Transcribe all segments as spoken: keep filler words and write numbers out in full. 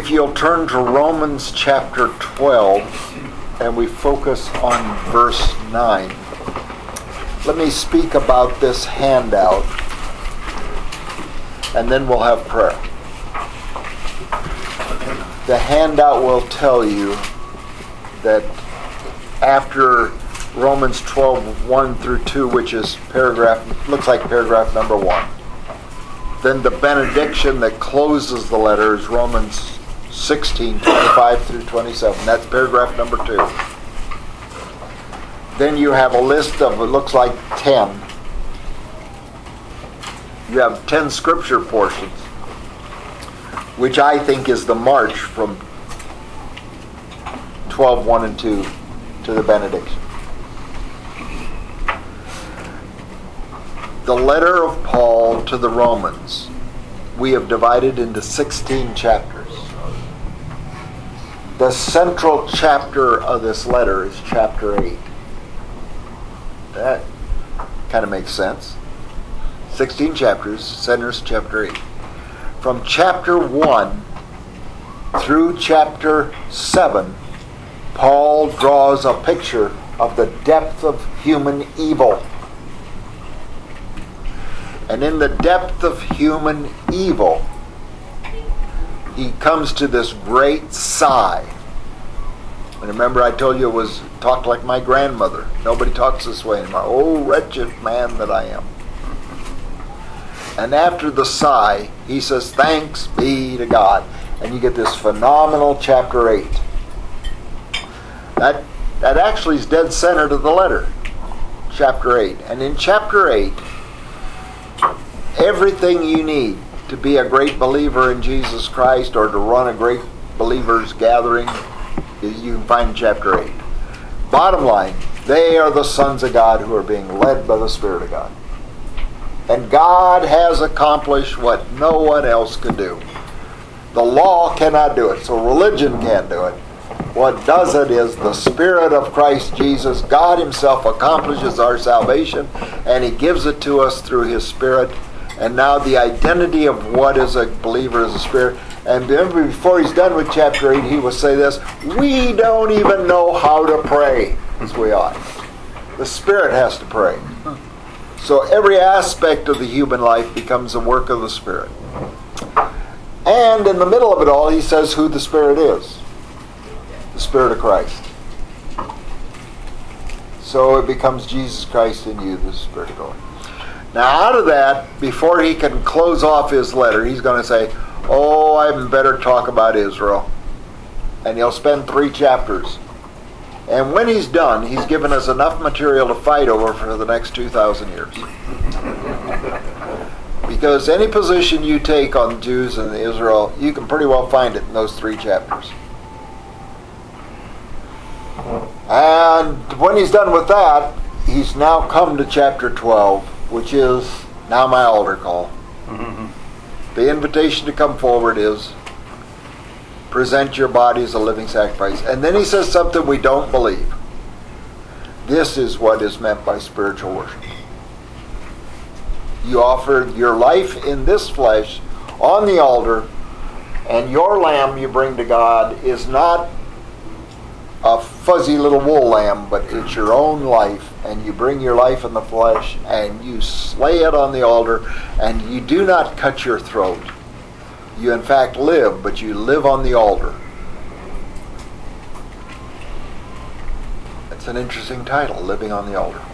If you'll turn to Romans chapter twelve, and we focus on verse nine. Let me speak about this handout, and then we'll have prayer. The handout will tell you that after Romans twelve, one through two, which is paragraph, looks like paragraph number one, then the benediction that closes the letter is Romans sixteen, twenty-five through twenty-seven. That's paragraph number two. Then you have a list of, it looks like ten. You have ten scripture portions, which I think is the march from twelve, one and two to the benediction. The letter of Paul to the Romans, we have divided into sixteen chapters. The central chapter of this letter is chapter eight. That kind of makes sense. sixteen chapters, centers chapter eight. From chapter one through chapter seven, Paul draws a picture of the depth of human evil. And in the depth of human evil, he comes to this great sigh. And remember, I told you it was talked like my grandmother. Nobody talks this way anymore. Oh, wretched man that I am. And after the sigh, he says, thanks be to God. And you get this phenomenal chapter eight. That, that actually is dead center to the letter. Chapter eight. And in chapter eight, everything you need to be a great believer in Jesus Christ or to run a great believers gathering, you can find in chapter eight. Bottom line, they are the sons of God who are being led by the Spirit of God. And God has accomplished what no one else could do. The law cannot do it, so religion can't do it. What does it is the Spirit of Christ Jesus. God himself accomplishes our salvation, and he gives it to us through his Spirit. And now the identity of what is a believer is a Spirit. And remember, before he's done with chapter eight, he will say this, we don't even know how to pray as we ought. The Spirit has to pray. So every aspect of the human life becomes a work of the Spirit. And in the middle of it all, he says who the Spirit is. The Spirit of Christ. So it becomes Jesus Christ in you, the Spirit of God. Now out of that, before he can close off his letter, he's going to say, oh, I better talk about Israel. And he'll spend three chapters. And when he's done, he's given us enough material to fight over for the next two thousand years. Because any position you take on Jews and Israel, you can pretty well find it in those three chapters. And when he's done with that, he's now come to chapter twelve, which is now my altar call. Mm-hmm. The invitation to come forward is present your body as a living sacrifice. And then he says something we don't believe. This is what is meant by spiritual worship. You offer your life in this flesh on the altar, and your lamb you bring to God is not a fuzzy little wool lamb, but it's your own life, and you bring your life in the flesh and you slay it on the altar, and you do not cut your throat. You in fact live, but you live on the altar. It's an interesting title, Living on the Altar.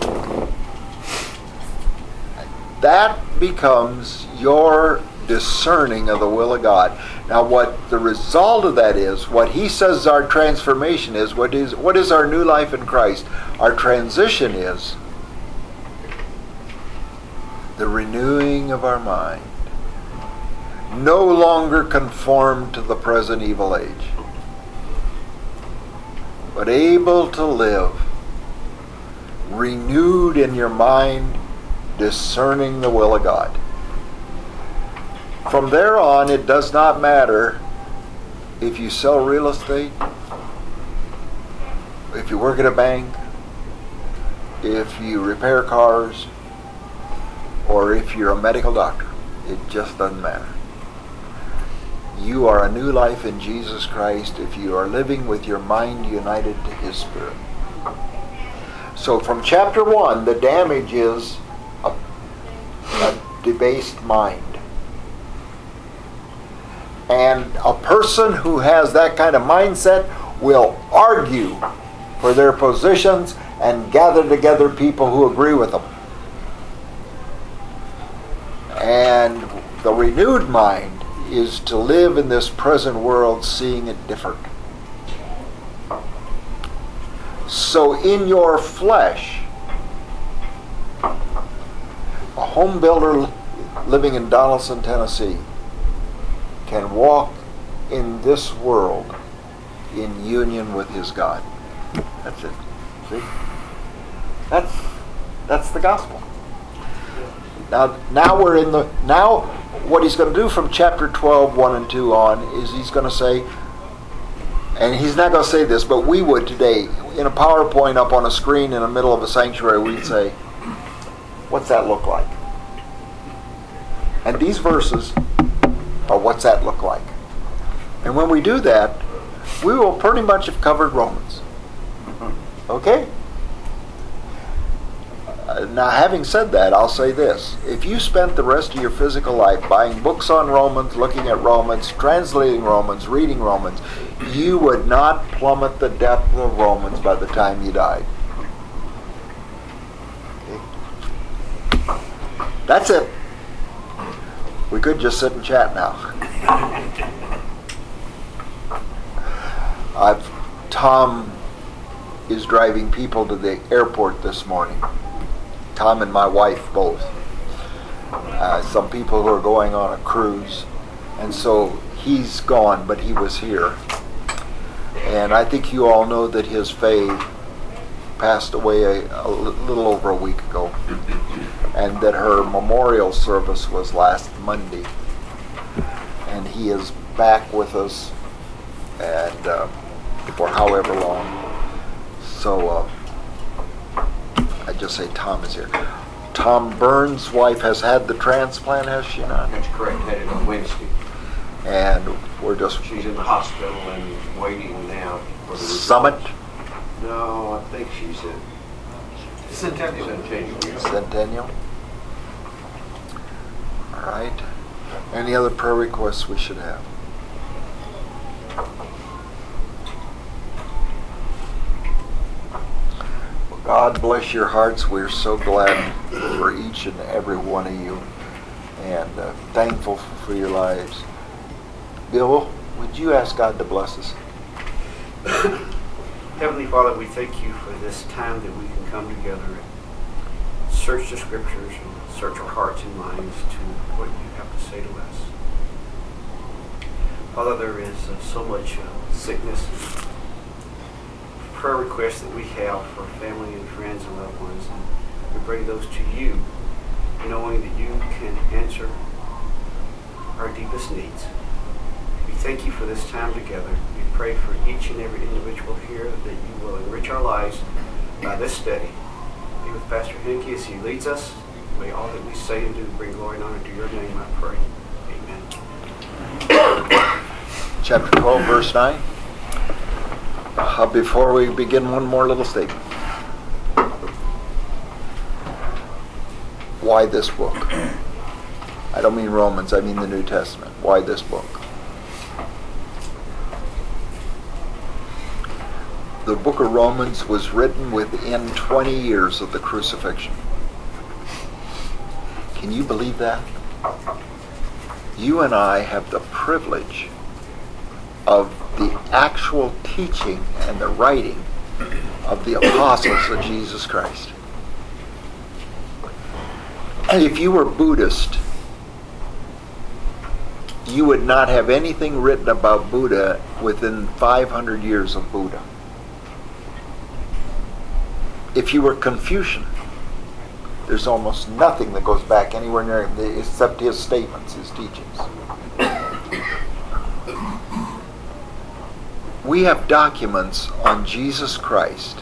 That becomes your discerning of the will of God. Now what the result of that is, what he says our transformation is, what is what is our new life in Christ? Our transition is the renewing of our mind. No longer conformed to the present evil age, but able to live renewed in your mind, discerning the will of God. From there on, it does not matter if you sell real estate, if you work at a bank, if you repair cars, or if you're a medical doctor. It just doesn't matter. You are a new life in Jesus Christ if you are living with your mind united to His Spirit. So from chapter one, the damage is a, a debased mind. And a person who has that kind of mindset will argue for their positions and gather together people who agree with them. And the renewed mind is to live in this present world seeing it different. So in your flesh, a home builder living in Donaldson, Tennessee, can walk in this world in union with his God. That's it. See? That's that's the gospel. Now now we're in the now what he's going to do from chapter twelve, one and two on is he's going to say, and he's not going to say this, but we would today, in a PowerPoint up on a screen in the middle of a sanctuary, we'd say, what's that look like? And these verses are what's that look like. And when we do that, we will pretty much have covered Romans. Okay? Uh, now, having said that, I'll say this. If you spent the rest of your physical life buying books on Romans, looking at Romans, translating Romans, reading Romans, you would not plummet the depth of Romans by the time you died. Okay? That's it. We could just sit and chat now. I've, Tom is driving people to the airport this morning. Tom and my wife both. Uh, some people who are going on a cruise. And so he's gone, but he was here. And I think you all know that his Faye passed away a, a little over a week ago. And that her memorial service was last Monday. And he is back with us and uh, for however long. So uh, I just say Tom is here. Tom Burns' wife has had the transplant, has she not? That's correct. Had it on Wednesday. And we're just... She's in the hospital and waiting now for the Summit? results. No, I think she's at Centennial. Centennial. Yeah. Centennial. All right. Any other prayer requests we should have? Well, God bless your hearts. We're so glad for each and every one of you and uh, thankful for your lives. Bill, would you ask God to bless us? Heavenly Father, we thank you for this time that we can come together and search the Scriptures and search our hearts and minds to what you have to say to us. Father, there is uh, so much uh, sickness and prayer requests that we have for family and friends and loved ones, and we bring those to you, knowing that you can answer our deepest needs. We thank you for this time together. We pray for each and every individual here that you will enrich our lives by this study. Be with Pastor Henke as he leads us. May all that we say and do bring glory and honor to your name, I pray. Amen. Chapter twelve, verse nine. Uh, before we begin, one more little statement. Why this book? I don't mean Romans, I mean the New Testament. Why this book? The book of Romans was written within twenty years of the crucifixion. Can you believe that? You and I have the privilege of the actual teaching and the writing of the apostles of Jesus Christ. And if you were Buddhist, you would not have anything written about Buddha within five hundred years of Buddha. If you were Confucian, there's almost nothing that goes back anywhere near him except his statements, his teachings. We have documents on Jesus Christ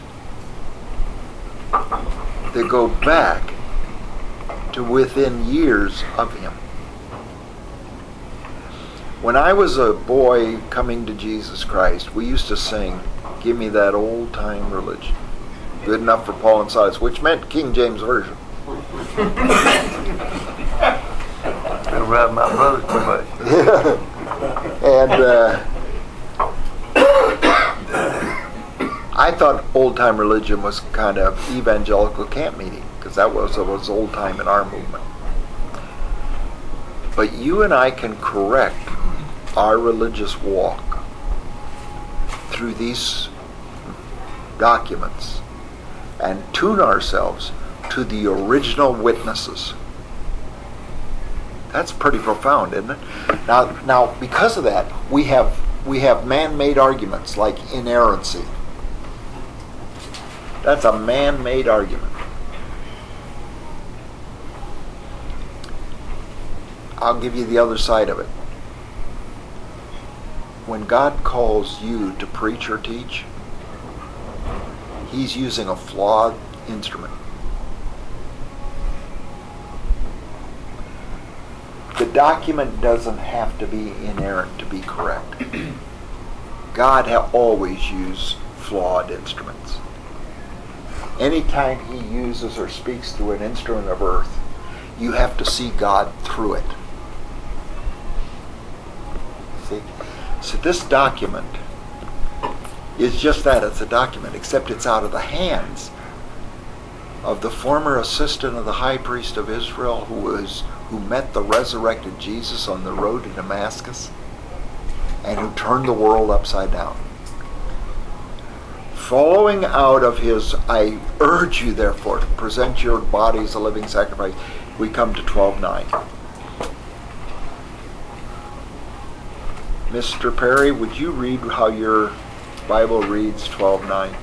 that go back to within years of him. When I was a boy coming to Jesus Christ, we used to sing, "Give me that old-time religion." Good enough for Paul and Silas, which meant King James Version. Don't rub my brother too much. And uh, I thought old-time religion was kind of evangelical camp meeting, because that was, was old-time in our movement. But you and I can correct our religious walk through these documents and tune ourselves to the original witnesses. That's pretty profound, isn't it? Now, now because of that, we have we have man-made arguments like inerrancy. That's a man-made argument. I'll give you the other side of it. When God calls you to preach or teach, He's using a flawed instrument. The document doesn't have to be inerrant to be correct. God ha- always used flawed instruments. Anytime He uses or speaks through an instrument of earth, you have to see God through it. See? So this document is just that. It's a document, except it's out of the hands of the former assistant of the high priest of Israel who was who met the resurrected Jesus on the road to Damascus and who turned the world upside down. Following out of his, I urge you therefore to present your bodies a living sacrifice, we come to twelve nine. Mister Perry, would you read how your Bible reads twelve nine?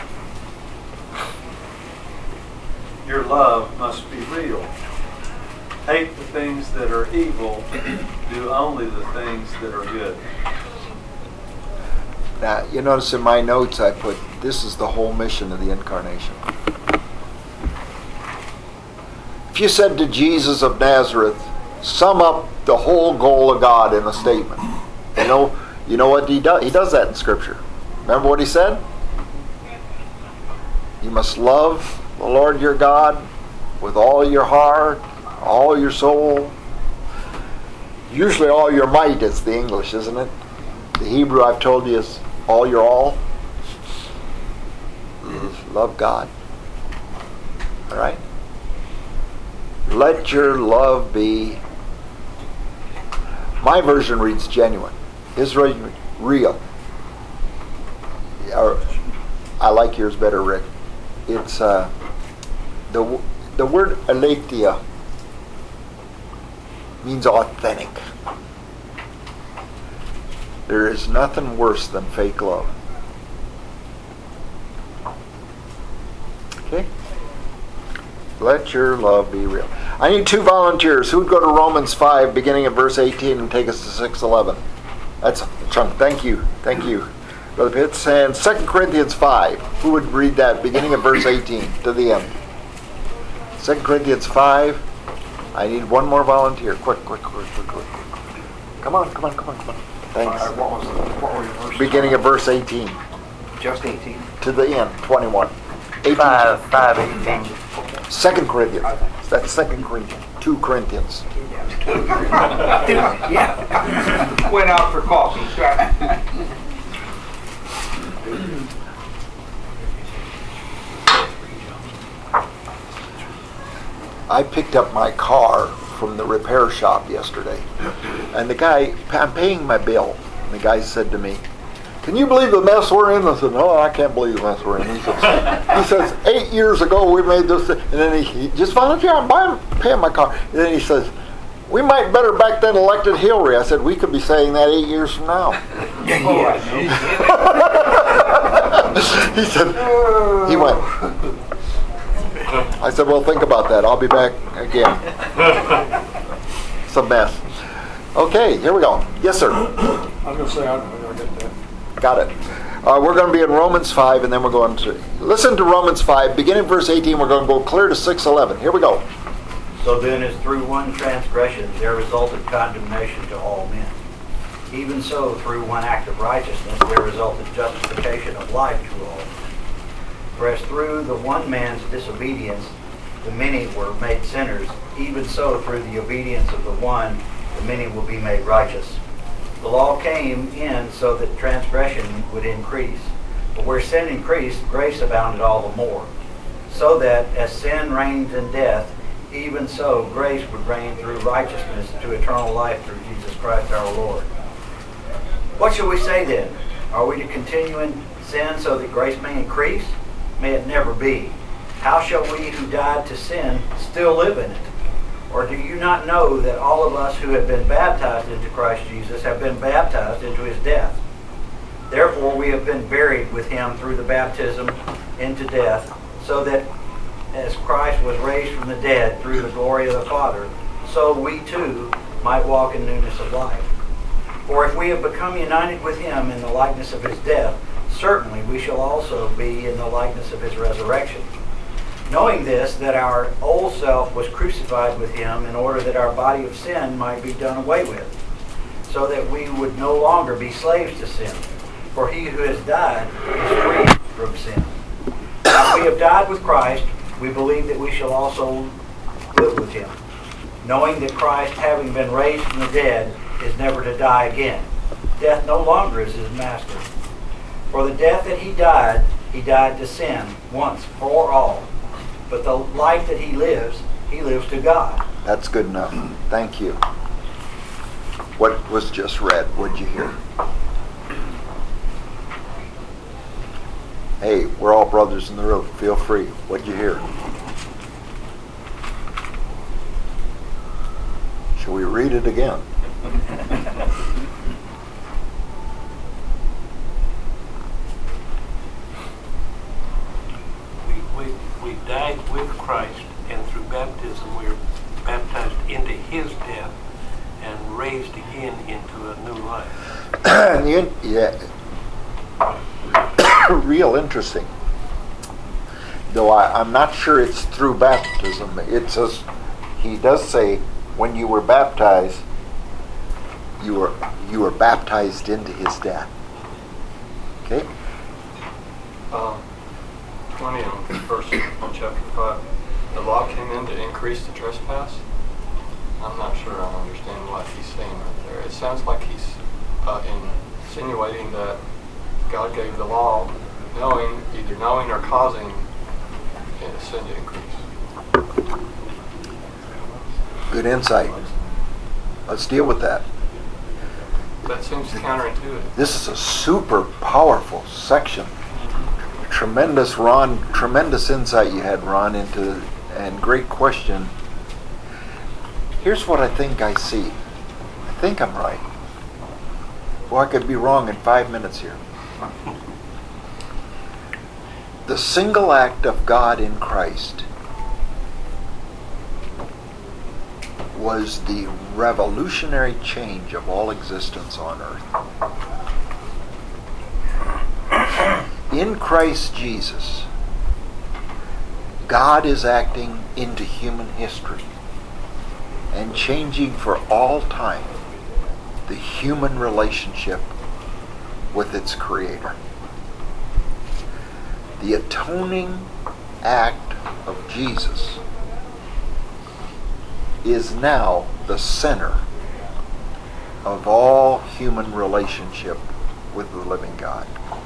Your love must be real. Hate the things that are evil. Do only the things that are good. Now, you notice in my notes I put, this is the whole mission of the incarnation. If you said to Jesus of Nazareth, sum up the whole goal of God in a statement, you know, you know what he does? He does that in Scripture. Remember what he said? You must love the Lord your God with all your heart, all your soul. Usually all your might is the English, isn't it? The Hebrew, I've told you, is all your all. Love God. All right? Let your love be. My version reads genuine. His reads real. Or, I like yours better, Rick. It's uh, the the word aletheia means authentic. There is nothing worse than fake love. Okay? Let your love be real. I need two volunteers. Who would go to Romans five, beginning at verse eighteen, and take us to six eleven? That's a chunk. Thank you. Thank you, Brother Pitts. And Second Corinthians five. Who would read that, beginning at verse eighteen to the end? Second Corinthians five. I need one more volunteer. Quick, quick, quick, quick, quick, quick. Come on, come on, come on, come on. Thanks. Uh, what was the, what were your verses? Beginning at verse eighteen. Just eighteen. To the end, twenty-one. eighteen. Five, five, eighteen. Second Corinthians. That's Second Corinthians. Two Corinthians. Yeah. Went out for coffee. I picked up my car from the repair shop yesterday, and the guy, I'm paying my bill, and the guy said to me, "Can you believe the mess we're in?" I said, "No, I can't believe the mess we're in." He says, he says eight years ago we made this, and then he, he just volunteered, I'm buying, paying my car. And then he says, "We might better back then elected Hillary." I said, "We could be saying that eight years from now." He said, he went. I said, "Well, think about that. I'll be back again." It's a mess. Okay, here we go. Yes, sir. I was going to say, I, I get that. Got it. Uh, we're going to be in Romans five, and then we're going to listen to Romans five, beginning verse eighteen. We're going to go clear to six eleven. Here we go. So then, as through one transgression there resulted condemnation to all men, Even so, through one act of righteousness, there resulted justification of life to all. For as through the one man's disobedience, the many were made sinners, even so through the obedience of the one, the many will be made righteous. The law came in so that transgression would increase. But where sin increased, grace abounded all the more. So that as sin reigned in death, even so grace would reign through righteousness to eternal life through Jesus Christ our Lord. What shall we say then? Are we to continue in sin so that grace may increase? May it never be. How shall we who died to sin still live in it? Or do you not know that all of us who have been baptized into Christ Jesus have been baptized into his death? Therefore we have been buried with him through the baptism into death, so that as Christ was raised from the dead through the glory of the Father, so we too might walk in newness of life. For if we have become united with him in the likeness of his death, certainly we shall also be in the likeness of his resurrection. Knowing this, that our old self was crucified with him in order that our body of sin might be done away with, so that we would no longer be slaves to sin. For he who has died is free from sin. Now, if we have died with Christ, we believe that we shall also live with him, knowing that Christ, having been raised from the dead, is never to die again. Death no longer is his master. For the death that he died, he died to sin once for all. But the life that he lives, he lives to God. That's good enough. Thank you. What was just read? What'd you hear? Hey, we're all brothers in the room. Feel free. What'd you hear? Shall we read it again? we, we, we died with Christ, and through baptism we are baptized into his death and raised again into a new life. you, yeah. Real interesting. Though I, I'm not sure it's through baptism. It says, he does say, when you were baptized, you were you were baptized into his death. Okay? Um, twenty on verse on chapter five. The law came in to increase the trespass. I'm not sure I understand what he's saying right there. It sounds like he's uh, insinuating that God gave the law knowing, either knowing or causing sin to increase. Good insight. Let's deal with that. That seems counterintuitive. This is a super powerful section. Tremendous, Ron, tremendous insight you had, Ron, into, and great question. Here's what I think I see. I think I'm right. Well, I could be wrong in five minutes here. The single act of God in Christ was the revolutionary change of all existence on earth. In Christ Jesus, God is acting into human history and changing for all time the human relationship with its Creator. The atoning act of Jesus is now the center of all human relationship with the living God.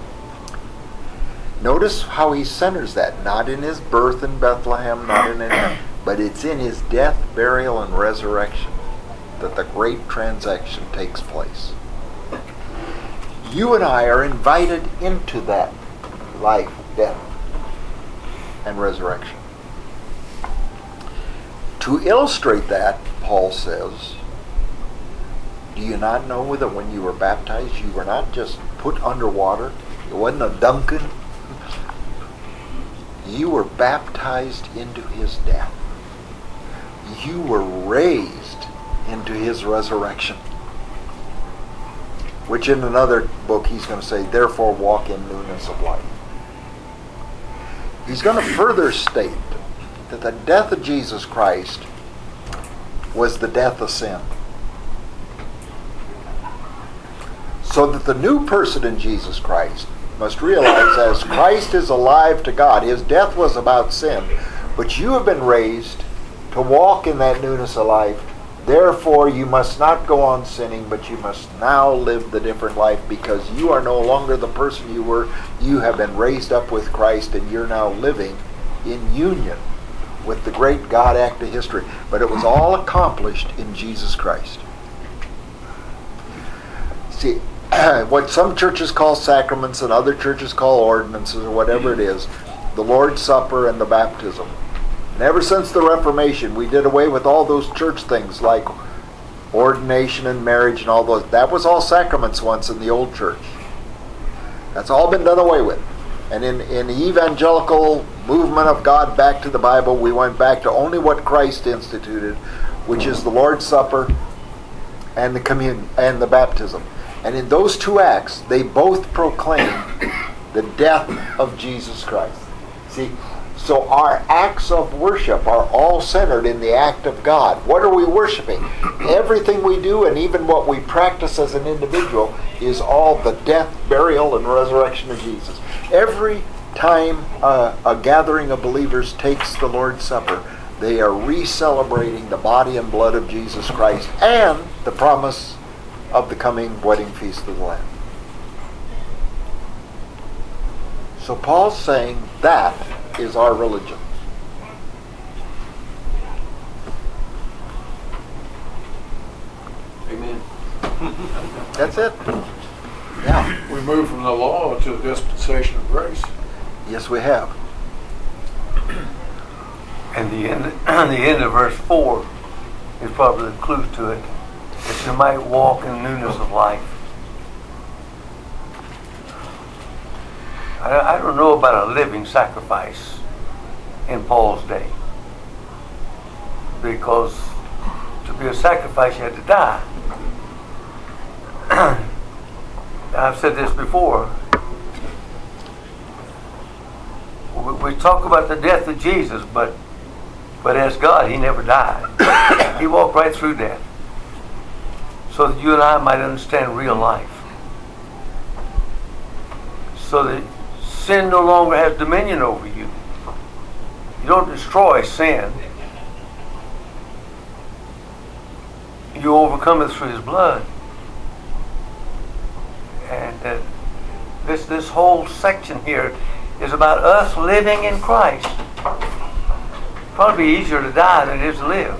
Notice how he centers that, not in his birth in Bethlehem, not in any, but it's in his death, burial, and resurrection that the great transaction takes place. You and I are invited into that life, death, and resurrection. To illustrate that, Paul says, do you not know that when you were baptized, you were not just put underwater? It wasn't a dunking. You were baptized into his death. You were raised into his resurrection. Which in another book he's going to say, therefore walk in newness of life. He's going to further state that the death of Jesus Christ was the death of sin. So that the new person in Jesus Christ must realize, as Christ is alive to God, his death was about sin, but you have been raised to walk in that newness of life. Therefore, you must not go on sinning, but you must now live the different life, because you are no longer the person you were. You have been raised up with Christ, and you're now living in union with the great God act of history. But it was all accomplished in Jesus Christ. See, what some churches call sacraments and other churches call ordinances, or whatever it is, the Lord's Supper and the baptism. And ever since the Reformation, we did away with all those church things like ordination and marriage and all those. That was all sacraments once in the old church. That's all been done away with. And in, in the evangelical movement of God back to the Bible, we went back to only what Christ instituted, which is the Lord's Supper and the communion and the baptism. And in those two acts, they both proclaim the death of Jesus Christ. See, so our acts of worship are all centered in the act of God. What are we worshiping? Everything we do, and even what we practice as an individual, is all the death, burial, and resurrection of Jesus. Every time uh, a gathering of believers takes the Lord's Supper, they are re-celebrating the body and blood of Jesus Christ and the promise of the coming wedding feast of the Lamb. So Paul's saying that is our religion. Amen. That's it. Yeah. We move from the law to the dispensation of grace. Yes, we have. And the end, the end of verse four is probably the clue to it, that you might walk in newness of life. I, I don't know about a living sacrifice in Paul's day, because to be a sacrifice you had to die. I've said this before. We, we talk about the death of Jesus, but but as God, he never died. He walked right through death, so that you and I might understand real life. So that sin no longer has dominion over you. You don't destroy sin. You overcome it through his blood. And uh, this this whole section here is about us living in Christ. Probably be easier to die than it is to live.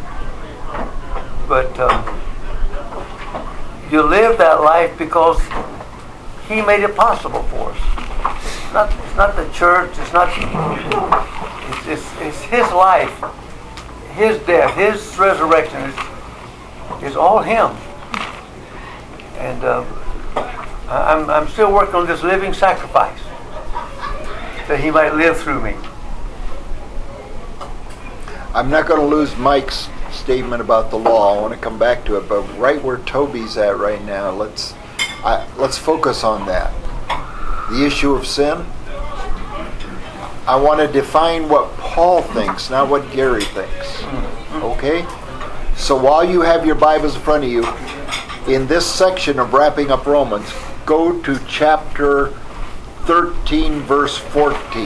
But um, you live that life because he made it possible for us. It's not, it's not the church. It's not. It's, it's, it's his life, his death, his resurrection. Is, is all him. And uh, I'm, I'm still working on this living sacrifice, that he might live through me. I'm not going to lose Mike's statement about the law. I want to come back to it, but right where Toby's at right now, let's I, let's focus on that. The issue of sin. I want to define what Paul thinks, not what Gary thinks. Okay? So while you have your Bibles in front of you, in this section of wrapping up Romans, go to chapter thirteen, verse fourteen.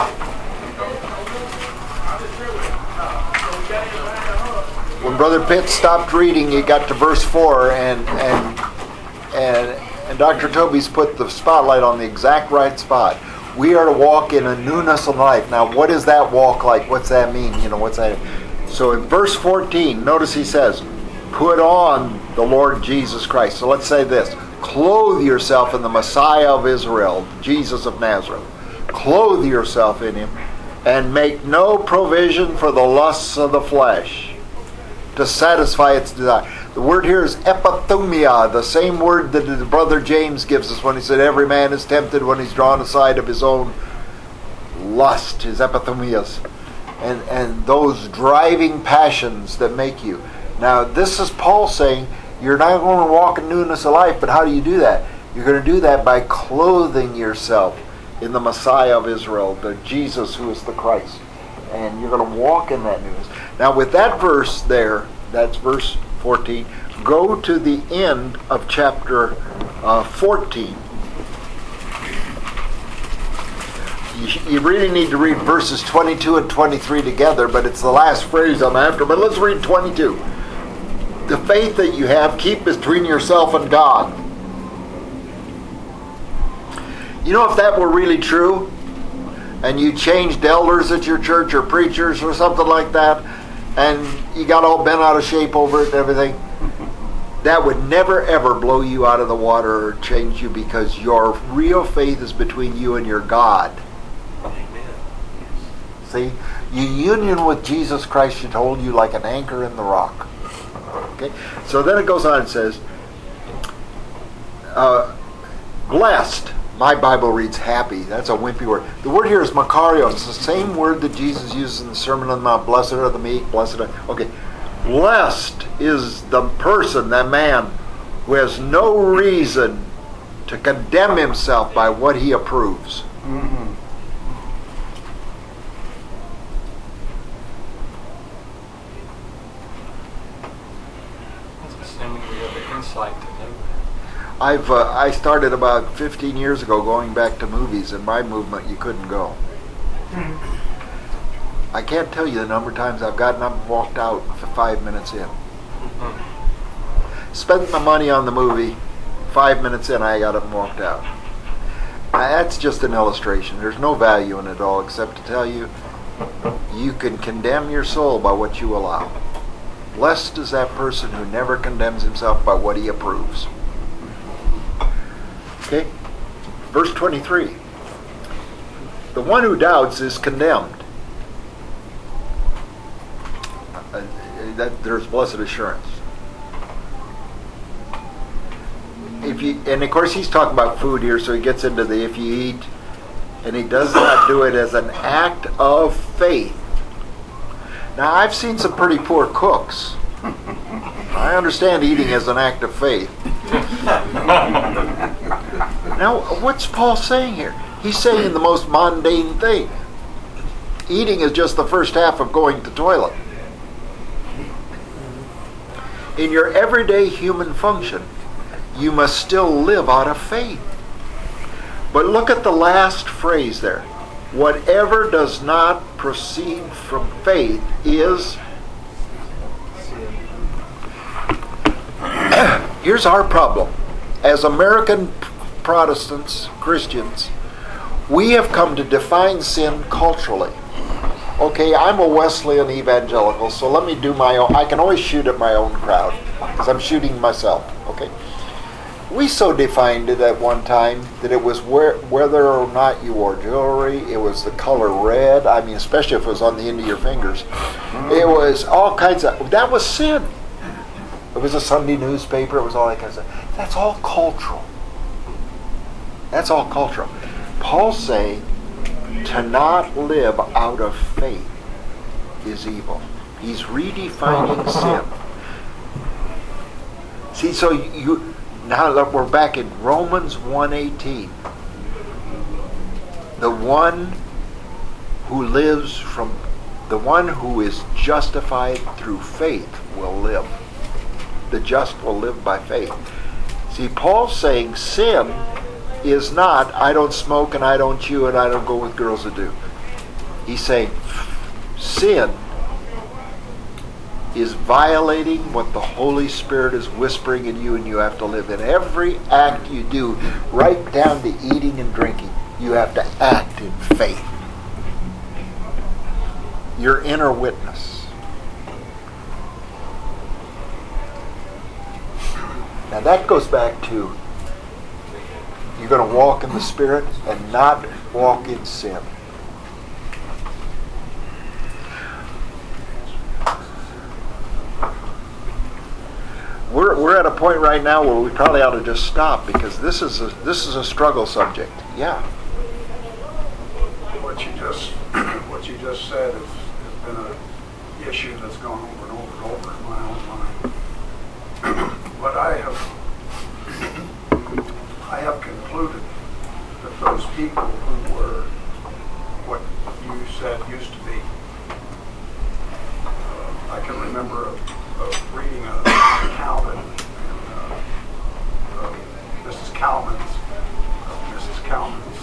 When Brother Pitt stopped reading, he got to verse four, and and and and Doctor Toby's put the spotlight on the exact right spot. We are to walk in a newness of life. Now, what is that walk like? What's that mean? You know, what's that? So in verse fourteen, notice he says, "Put on the Lord Jesus Christ." So let's say this: clothe yourself in the Messiah of Israel, Jesus of Nazareth. Clothe yourself in him, and make no provision for the lusts of the flesh to satisfy its desire. The word here is epithumia, the same word that the brother James gives us when he said every man is tempted when he's drawn aside of his own lust, his epithumias, and, and those driving passions that make you. Now, this is Paul saying, you're not going to walk in newness of life, but how do you do that? You're going to do that by clothing yourself in the Messiah of Israel, the Jesus who is the Christ. And you're going to walk in that newness. Now, with that verse there, that's verse fourteen, go to the end of chapter uh, fourteen. You, you really need to read verses twenty-two and twenty-three together, but it's the last phrase I'm after. But let's read twenty-two. The faith that you have, keep between yourself and God. You know, if that were really true, and you changed elders at your church or preachers or something like that, and you got all bent out of shape over it and everything, that would never ever blow you out of the water or change you, because your real faith is between you and your God. Amen. See? Your union with Jesus Christ should hold you like an anchor in the rock. Okay? So then it goes on and says, uh, blessed. My Bible reads happy. That's a wimpy word. The word here is makarios. It's the same word that Jesus uses in the Sermon on the Mount. Blessed are the meek. Blessed are... Okay. Blessed is the person, that man, who has no reason to condemn himself by what he approves. Mm-hmm. Assuming we have the insight to know that. I've uh, I started about fifteen years ago going back to movies. In my movement, you couldn't go. I can't tell you the number of times I've gotten up and walked out for five minutes in. Spent the money on the movie. Five minutes in, I got up and walked out. Now, that's just an illustration. There's no value in it all, except to tell you, you can condemn your soul by what you allow. Blessed is that person who never condemns himself by what he approves. Okay? Verse twenty-three. The one who doubts is condemned. Uh, that there's blessed assurance. If you, and of course he's talking about food here, so he gets into the if you eat, and he does not do it as an act of faith. Now, I've seen some pretty poor cooks. I understand eating as an act of faith. Now, what's Paul saying here? He's saying the most mundane thing. Eating is just the first half of going to the toilet. In your everyday human function, you must still live out of faith. But look at the last phrase there. Whatever does not proceed from faith is... Here's our problem. As American Protestants, Christians, we have come to define sin culturally. Okay, I'm a Wesleyan evangelical, so let me do my own. I can always shoot at my own crowd, because I'm shooting myself. Okay. We so defined it at one time that it was where, whether or not you wore jewelry, it was the color red, I mean, especially if it was on the end of your fingers. It was all kinds of, that was sin. It was a Sunday newspaper, it was all that kind of stuff. That's all cultural. That's all cultural. Paul's saying to not live out of faith is evil. He's redefining sin. See, so you... Now that we're back in Romans one eighteen. The one who lives from, the one who is justified through faith will live. The just will live by faith. See, Paul's saying sin is not, I don't smoke and I don't chew and I don't go with girls that do. He's saying sin is violating what the Holy Spirit is whispering in you, and you have to live in every act you do, right down to eating and drinking. You have to act in faith. Your inner witness. Now that goes back to you're going to walk in the Spirit and not walk in sin. We're we're at a point right now where we probably ought to just stop, because this is a, this is a struggle subject. Yeah. What you just what you just said has, has been an issue that's gone over and over and over in my own mind. But I have I have concluded that those people who were what you said used to be. Uh, I can remember a, a reading an account in, in uh, uh, Missus of Missus Kalman's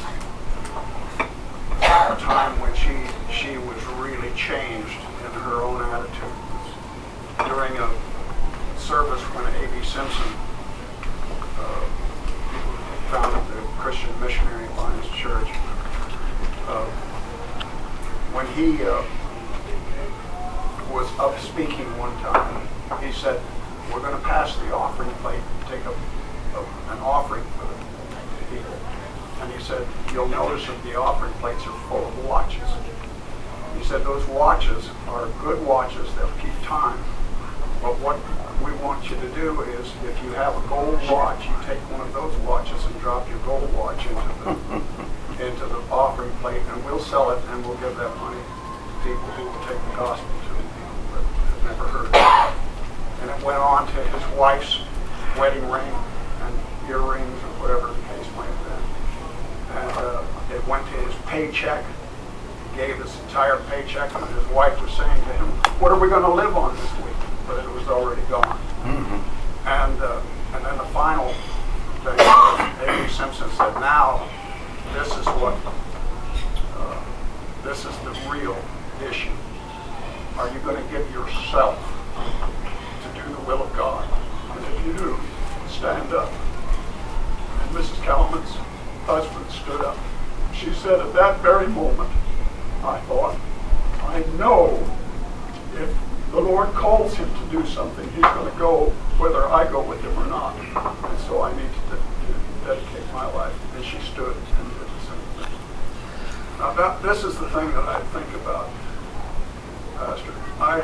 time when she she was really changed in her own attitude. During a service when A B Simpson uh, founded the Christian Missionary Alliance Church, uh, when he uh, was up speaking one time, he said, "We're going to pass the offering plate, take a, a, an offering for the people." And he said, "You'll notice that the offering plates are full of watches." He said, "Those watches are good watches, they'll keep time. But what we want you to do is, if you have a gold watch, you take one of those watches and drop your gold watch into the into the offering plate, and we'll sell it, and we'll give that money to people who will take the gospel to people that have never heard of it." And it went on to his wife's wedding ring and earrings or whatever the case might have been. And uh, it went to his paycheck. He gave his entire paycheck, and his wife was saying to him, "What are we going to live on this week?" But it was already gone. Mm-hmm. And uh, and then the final thing, A B Simpson said, "Now, this is what, uh, this is the real issue. Are you going to give yourself to do the will of God? And if you do, stand up." And Missus Kalman's husband stood up. She said, "At that very moment, I thought, I know if the Lord calls him to do something, he's going to go whether I go with him or not. And so I need to, to dedicate my life." And she stood and did the same thing. Now that, this is the thing that I think about, Pastor. I,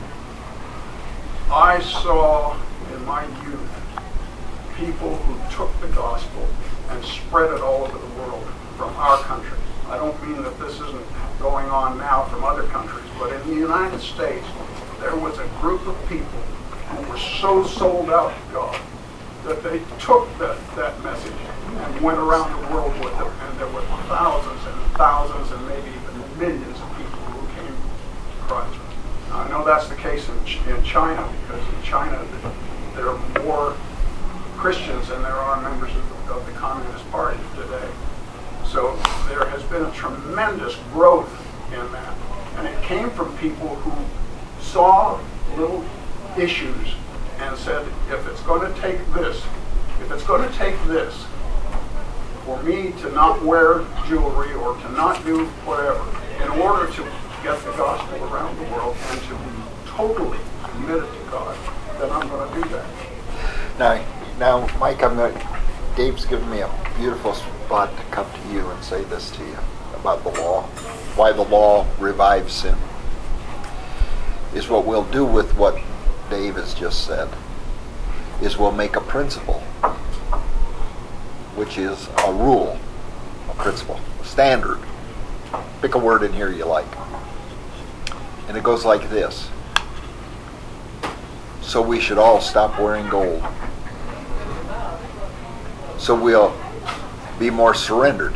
I saw in my youth people who took the gospel and spread it all over the world from our country. I don't mean that this isn't going on now from other countries, but in the United States, there was a group of people who were so sold out to God that they took that, that message and went around the world with it, and there were thousands and thousands and maybe even millions of people who came to Christ. Now, I know that's the case in, in China, because in China there are more Christians than there are members of the, of the Communist Party today. So there has been a tremendous growth in that, and it came from people who saw little issues and said, if it's going to take this, if it's going to take this for me to not wear jewelry or to not do whatever in order to get the gospel around the world and to be totally committed to God, then I'm going to do that. Now, now, Mike, I'm going to, Dave's given me a beautiful spot to come to you and say this to you about the law, why the law revives sin. Is what we'll do with what Dave has just said is we'll make a principle, which is a rule, a principle, a standard. Pick a word in here you like. And it goes like this. So we should all stop wearing gold. So we'll be more surrendered.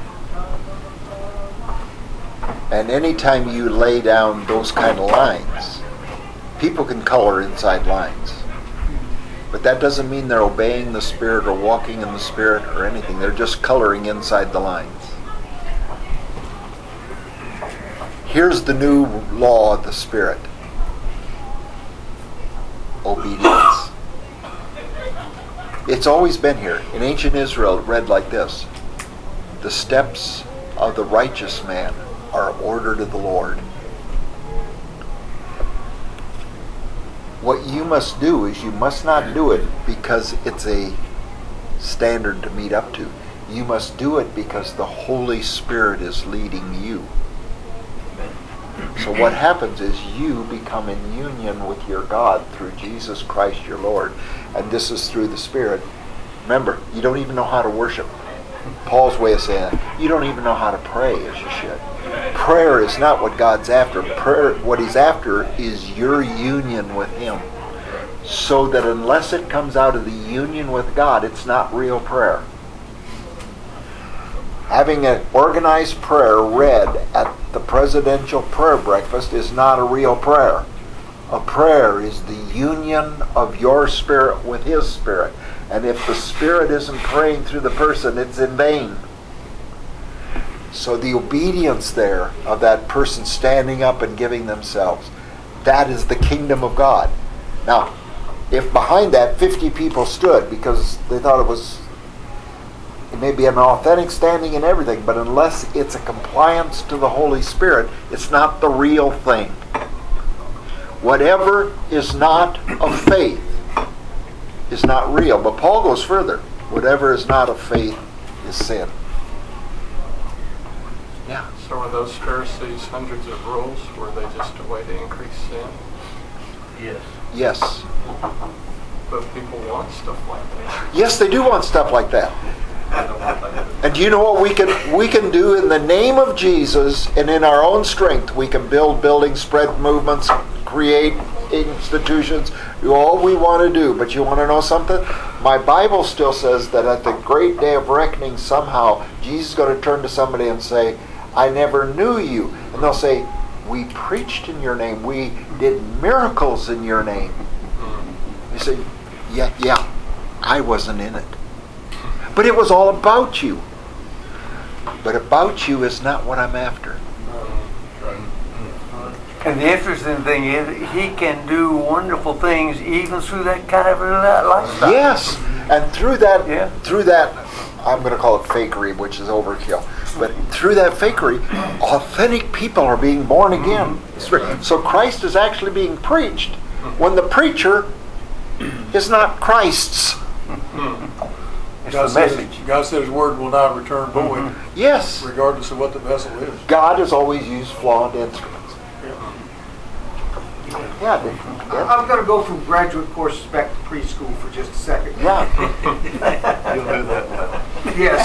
And anytime you lay down those kind of lines, people can color inside lines. But that doesn't mean they're obeying the Spirit or walking in the Spirit or anything. They're just coloring inside the lines. Here's the new law of the Spirit. Obedience. It's always been here. In ancient Israel, it read like this. The steps of the righteous man are ordered of the Lord. What you must do is you must not do it because it's a standard to meet up to. You must do it because the Holy Spirit is leading you. So what happens is you become in union with your God through Jesus Christ your Lord. And this is through the Spirit. Remember, you don't even know how to worship. Paul's way of saying it, you don't even know how to pray as you should. Prayer is not what God's after. Prayer, what He's after is your union with Him. So that unless it comes out of the union with God, it's not real prayer. Having an organized prayer read at the presidential prayer breakfast is not a real prayer. A prayer is the union of your spirit with His Spirit. And if the Spirit isn't praying through the person, it's in vain. So the obedience there of that person standing up and giving themselves, that is the kingdom of God. Now, if behind that fifty people stood because they thought it was, it may be an authentic standing and everything, but unless it's a compliance to the Holy Spirit, it's not the real thing. Whatever is not of faith is not real. But Paul goes further. Whatever is not of faith is sin. Yeah. So were those Pharisees hundreds of rules? Were they just a way to increase sin? Yes. Yes. But people want stuff like that. Yes, they do want stuff like that. And do you know what we can we can do in the name of Jesus and in our own strength? We can build buildings, spread movements, create institutions, do all we want to do. But you want to know something? My Bible still says that at the great day of reckoning, somehow Jesus is going to turn to somebody and say, I never knew you. And they'll say, we preached in your name. We did miracles in your name. You say, yeah, yeah, I wasn't in it. But it was all about you. But about you is not what I'm after. And the interesting thing is, he can do wonderful things even through that kind of a lifestyle. Yes, and through that, Yeah. through that, I'm going to call it fakery, which is overkill. But through that fakery, authentic people are being born again. So Christ is actually being preached when the preacher is not Christ's. It's God the says, message. God said His word will not return void, Yes, regardless of what the vessel is. God has always used flawed instruments. Yeah, they- yeah. I'm going to go from graduate courses back to preschool for just a second. yeah. You'll do that well. Yes.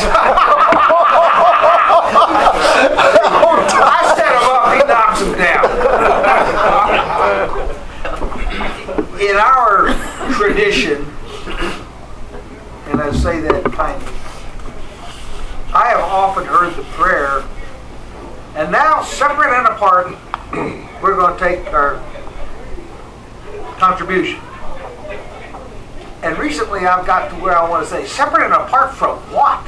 I set him up, he knocks him down. In our tradition, and I say that kindly, I have often heard the prayer, and now separate and apart, we're going to take our contribution. And recently I've got to where I want to say, separate and apart from what?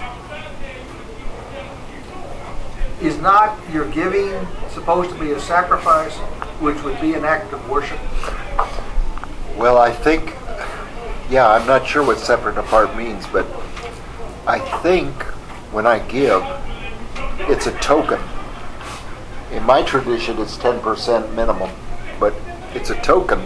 Is not your giving supposed to be a sacrifice, which would be an act of worship? Well, I think, yeah, I'm not sure what separate and apart means, but I think when I give, it's a token. In my tradition, it's ten percent minimum, but it's a token.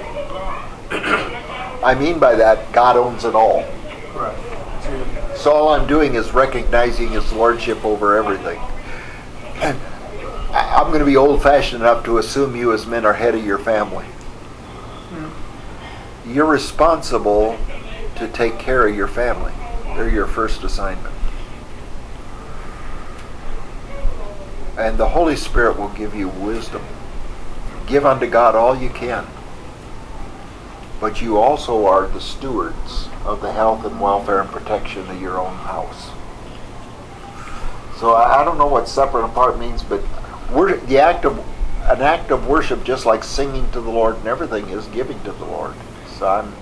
I mean by that, God owns it all. Right. So all I'm doing is recognizing His lordship over everything. And I- I'm going to be old-fashioned enough to assume you as men are head of your family. You're responsible to take care of your family. They're your first assignment. And the Holy Spirit will give you wisdom. Give unto God all you can. But you also are the stewards of the health and welfare and protection of your own house. So I, I don't know what separate and apart means, but we're, the act of an act of worship, just like singing to the Lord and everything, is giving to the Lord. So I'm,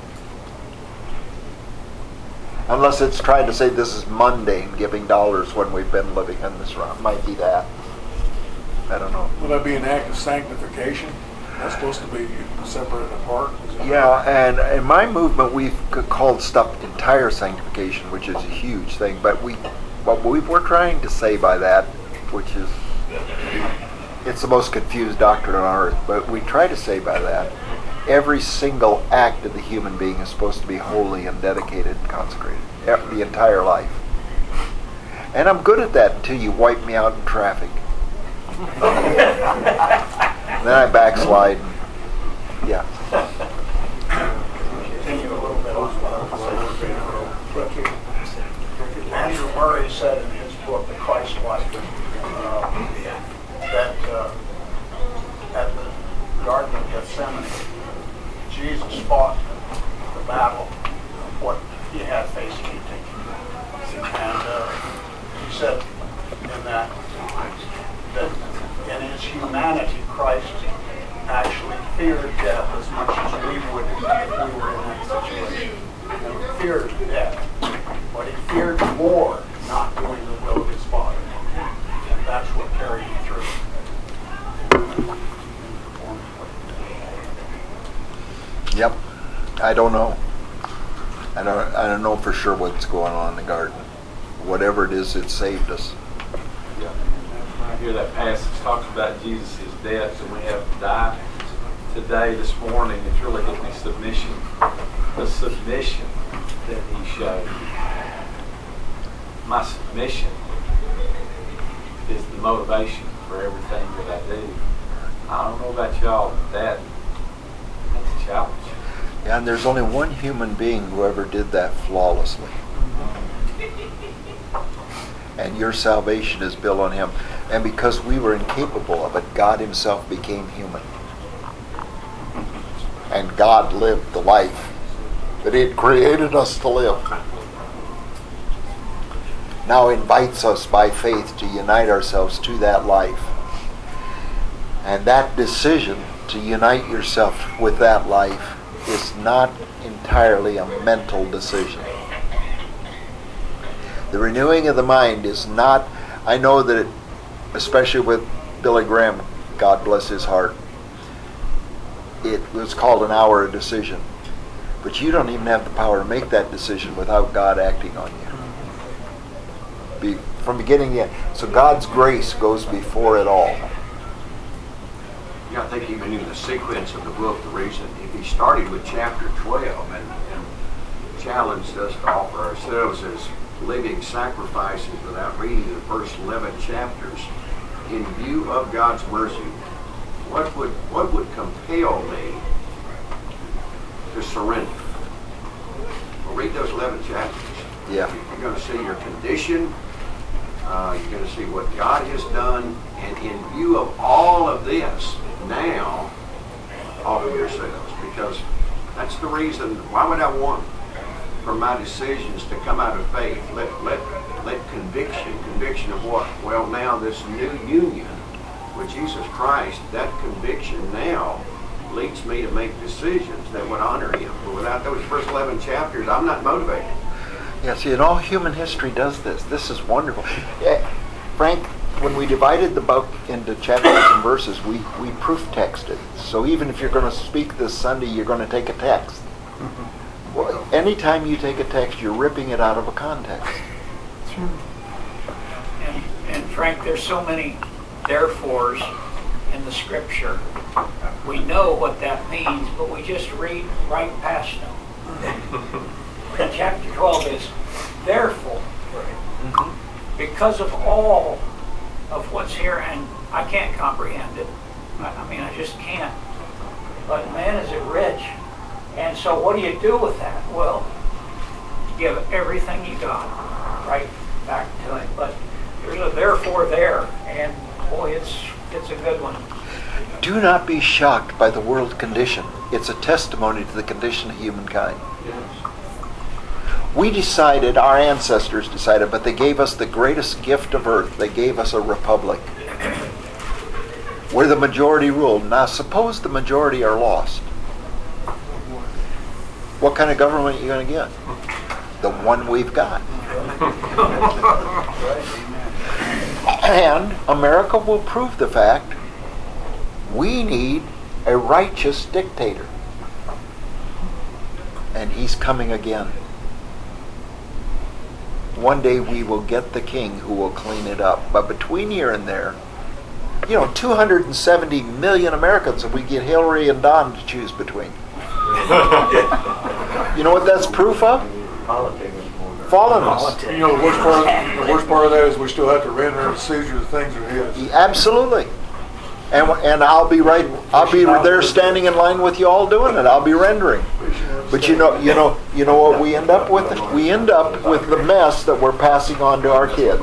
unless it's trying to say this is mundane, giving dollars when we've been living in this round, might be that. I don't know. Will that be an act of sanctification? That's supposed to be separate and apart. Is it? Yeah, and in my movement, we've c- called stuff entire sanctification, which is a huge thing. But we, what we, we're trying to say by that, which is, it's the most confused doctrine on earth, but we try to say by that, every single act of the human being is supposed to be holy and dedicated and consecrated, e- the entire life. And I'm good at that until you wipe me out in traffic. Then I backslide. Yeah. Continue a little bit on Andrew Murray said in his book, The Christ Life, uh, that uh, at the Garden of Gethsemane, Jesus fought the battle of what he had facing him. And uh, he said in that, that in his humanity, Christ actually feared death as much as we would if we were in that situation. He feared death. I don't know. I don't. I don't know for sure what's going on in the garden. Whatever it is, it saved us. Yeah. When I hear that passage talks about Jesus' death, and we have to die today, this morning, it's really getting the submission, the submission that He showed. My submission is the motivation for everything that I do. I don't know about y'all, but that, that's a challenge. Yeah, and there's only one human being who ever did that flawlessly. And your salvation is built on Him. And because we were incapable of it, God Himself became human. And God lived the life that He had created us to live. Now invites us by faith to unite ourselves to that life. And that decision to unite yourself with that life is not entirely a mental decision. The renewing of the mind is not, I know that it, especially with Billy Graham, God bless his heart, it was called an hour of decision. But you don't even have the power to make that decision without God acting on you. Be, from beginning to end. So God's grace goes before it all. Yeah, I think even in the sequence of the book, the reason, if he started with chapter twelve and, and challenged us to offer ourselves as living sacrifices without reading the first eleven chapters, in view of God's mercy, what would what would compel me to surrender? Well, read those eleven chapters. Yeah. You're going to see your condition. Uh, you're going to see what God has done. And in view of all of this, now offer yourselves. Because that's the reason. Why would I want for my decisions to come out of faith? Let, let, let conviction, conviction of what? Well, now this new union with Jesus Christ, that conviction now leads me to make decisions that would honor Him. But without those first eleven chapters, I'm not motivated. Yeah, see, and all human history does this. This is wonderful. Yeah, Frank, when we divided the book into chapters and verses, we, we proof texted. So even if you're going to speak this Sunday, you're going to take a text. Well, anytime you take a text, you're ripping it out of a context. And, and Frank, there's so many therefores in the Scripture. We know what that means, but we just read right past them. And chapter twelve is therefore, mm-hmm. because of all of what's here, and I can't comprehend it. I, I mean, I just can't. But man, is it rich. And so what do you do with that? Well, give everything you got right back to Him. But there's a therefore there, and boy, it's it's a good one. Do not be shocked by the world condition. It's a testimony to the condition of humankind. Yes. We decided, our ancestors decided, but they gave us the greatest gift of earth. They gave us a republic where the majority ruled. Now suppose the majority are lost. What kind of government are you going to get? The one we've got. And America will prove the fact we need a righteous dictator. And he's coming again. One day we will get the king who will clean it up. But between here and there, you know, two hundred seventy million Americans, if we get Hillary and Don to choose between. You know what that's proof of? Fallenness. You know, the worst part, the worst part of that is we still have to render and seizure the things that His. Absolutely. And and I'll be right. I'll be there, standing in line with you all doing it. I'll be rendering. But you know, you know, you know what we end up with? We end up with the mess that we're passing on to our kids.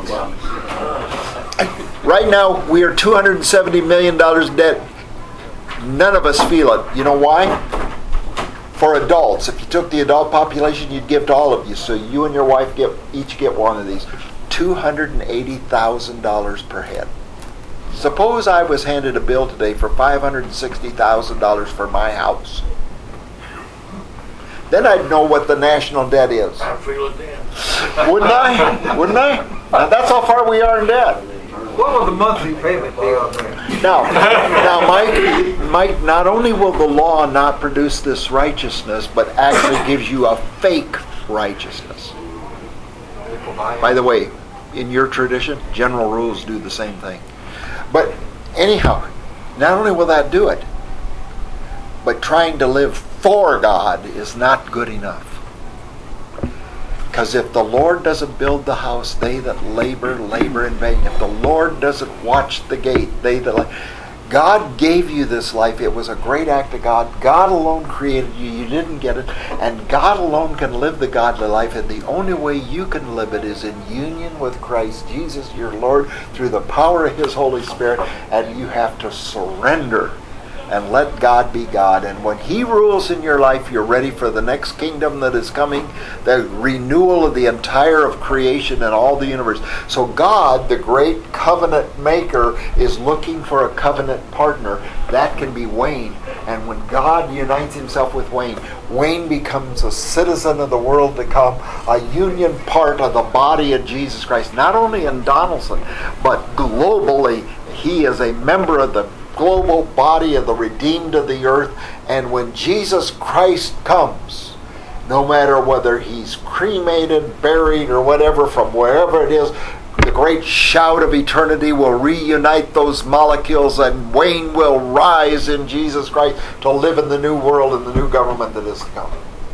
Right now, we are two hundred seventy million dollars debt. None of us feel it. You know why? For adults, if you took the adult population, you'd give to all of you. So you and your wife get each get one of these. two hundred eighty thousand dollars per head. Suppose I was handed a bill today for five hundred sixty thousand dollars for my house. Then I'd know what the national debt is. I feel it then. Wouldn't I? Wouldn't I? Now that's how far we are in debt. What will the monthly payment be on that? Now, now, Mike, Mike, not only will the law not produce this righteousness, but actually gives you a fake righteousness. By the way, in your tradition, general rules do the same thing. But anyhow, not only will that do it, but trying to live for God is not good enough. Because if the Lord doesn't build the house, they that labor, labor in vain. If the Lord doesn't watch the gate, they that labor. God gave you this life. It was a great act of God. God alone created you. You didn't get it. And God alone can live the godly life. And the only way you can live it is in union with Christ Jesus, your Lord, through the power of His Holy Spirit. And you have to surrender and let God be God. And when He rules in your life, you're ready for the next kingdom that is coming, the renewal of the entire of creation and all the universe. So God, the great covenant maker, is looking for a covenant partner. That can be Wayne. And when God unites Himself with Wayne, Wayne becomes a citizen of the world to come, a union part of the body of Jesus Christ. Not only in Donaldson, but globally, he is a member of the global body of the redeemed of the earth. And when Jesus Christ comes, no matter whether He's cremated, buried, or whatever, from wherever it is, the great shout of eternity will reunite those molecules, and Wayne will rise in Jesus Christ to live in the new world and the new government that is to come.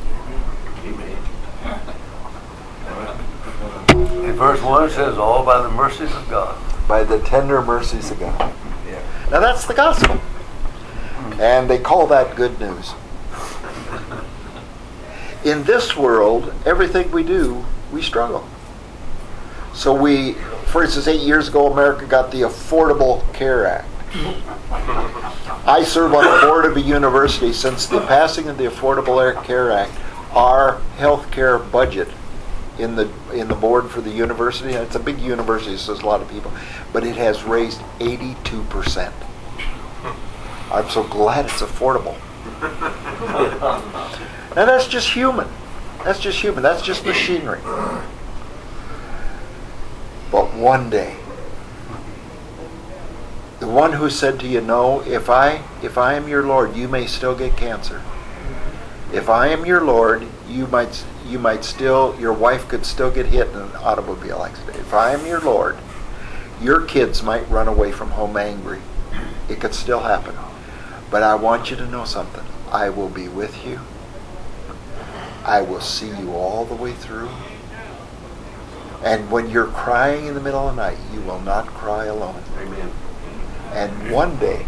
In verse one it says, all by the mercies of God. By the tender mercies of God. Now that's the gospel. And they call that good news. In this world, everything we do, we struggle. So we, for instance, eight years ago, America got the Affordable Care Act. I serve on the board of a university. Since the passing of the Affordable Care Act, our health care budget in the in the board for the university, and it's a big university, so there's a lot of people, but it has raised eighty-two percent. I'm so glad it's affordable. Now that's just human. That's just human. That's just machinery. But one day, the one who said to you, no, if I if I am your Lord, you may still get cancer. If I am your Lord, you might you might still, your wife could still get hit in an automobile accident. If I am your Lord, your kids might run away from home angry. It could still happen. But I want you to know something. I will be with you. I will see you all the way through. And when you're crying in the middle of the night, you will not cry alone. Amen. And one day,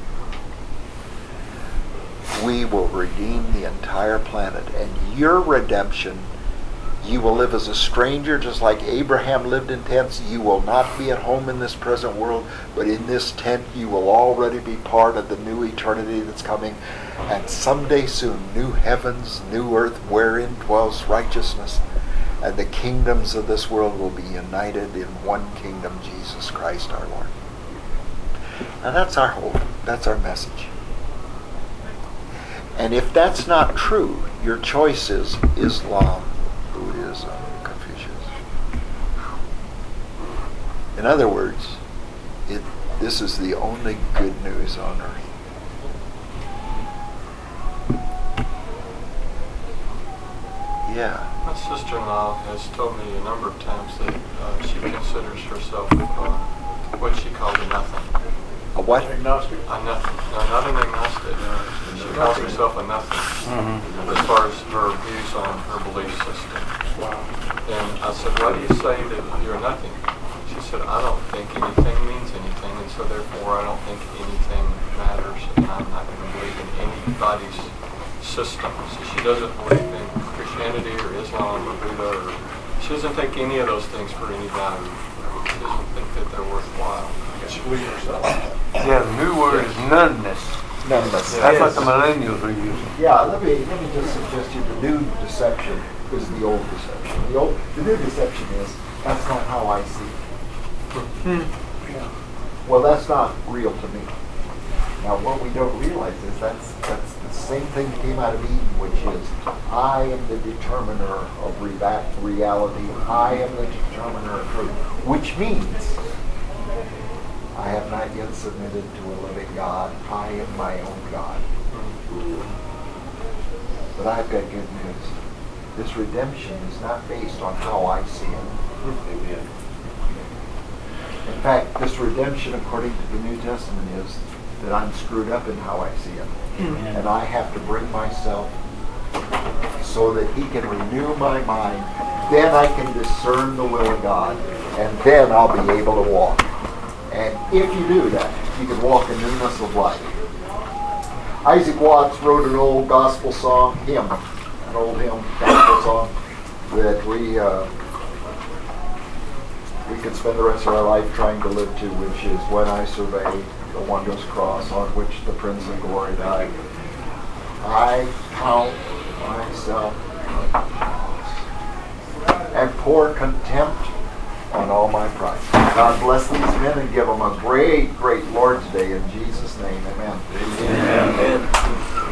we will redeem the entire planet. And your redemption, you will live as a stranger, just like Abraham lived in tents. You will not be at home in this present world, but in this tent you will already be part of the new eternity that's coming. And someday soon, new heavens, new earth, wherein dwells righteousness. And the kingdoms of this world will be united in one kingdom, Jesus Christ our Lord. Now that's our hope. That's our message. And if that's not true, your choice is Islam, Buddhism, Confucianism. In other words, it, this is the only good news on earth. Yeah. My sister-in-law has told me a number of times that uh, she considers herself uh, what she calls a nothing. A what? Agnostic? A nothing. No, not an agnostic. She calls herself a nothing mm-hmm. as far as her views on her belief system. Wow. And I said, why do you say that you're nothing? She said, I don't think anything means anything, and so therefore I don't think anything matters, and I'm not going to believe in anybody's system. So she doesn't believe in Christianity or Islam or Buddha, or she doesn't take any of those things for any value. She doesn't think that they're worthwhile. She believes herself. Yeah, the new word is noneness. Noneness. That's what the millennials are using. Yeah, let me let me just suggest you the new deception is the old deception. The old the new deception is that's not how I see it. Well, that's not real to me. Now, what we don't realize is that's that's the same thing that came out of Eden, which is I am the determiner of re- reality. I am the determiner of truth, which means have not yet submitted to a living God. I am my own God. But I've got good news. This redemption is not based on how I see it. Amen. In fact, this redemption, according to the New Testament, is that I'm screwed up in how I see it. Amen. And I have to bring myself so that he can renew my mind. Then I can discern the will of God. And then I'll be able to walk. And if you do that, you can walk in newness of life. Isaac Watts wrote an old gospel song, hymn, an old hymn, gospel song, that we uh, we could spend the rest of our life trying to live to, which is when I survey the wondrous cross on which the Prince of Glory died. I count myself and pour contempt on all my pride. God bless these men and give them a great, great Lord's Day in Jesus' name. Amen.